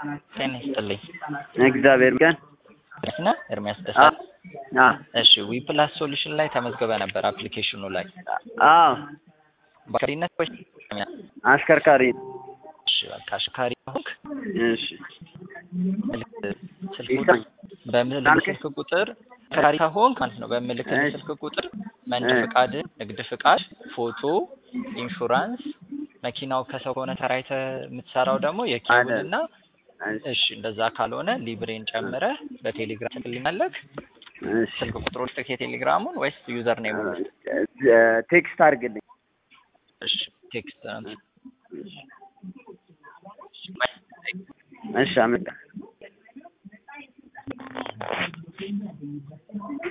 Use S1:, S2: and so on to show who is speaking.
S1: ጤና ይስጥልኝ።
S2: እግዚአብሔር ይመስገን።
S1: እና ኤርሚያስ ደሳለኝ።
S2: አ
S1: እሺ ዊፕላስ ሶሉሽን ላይ ተመዝግበህ ነበር አፕሊኬሽኑ ላይ።
S2: አዎ
S1: ባከሪነት ወይ
S2: አሽከርካሪ።
S1: እሺ በቃ አሽከርካሪ ሆንክ።
S2: እሺ
S1: በምልክት ቁጥር አሽከርካሪ ከሆንክ ማለት ነው። በምልክት ስልክ ቁጥር መንጃ ፈቃድ፣ ንግድ ፍቃድ፣ ፎቶ፣ ኢንሹራንስ፣ መኪናው ከሰው ሆነ ተራይተ የምትሰራው ደግሞ የኪውንና እሺ እንደዛ ካልሆነ ሊብሬን ጨምረህ በቴሌግራም ትልኛለህ። ስልክ ቁጥሩ ልክ የቴሌግራሙን ወይስ ዩዘር ኔም
S2: ቴክስት አድርግልኝ።
S1: እሺ ቴክስት ነው።
S2: እሺ አመጣ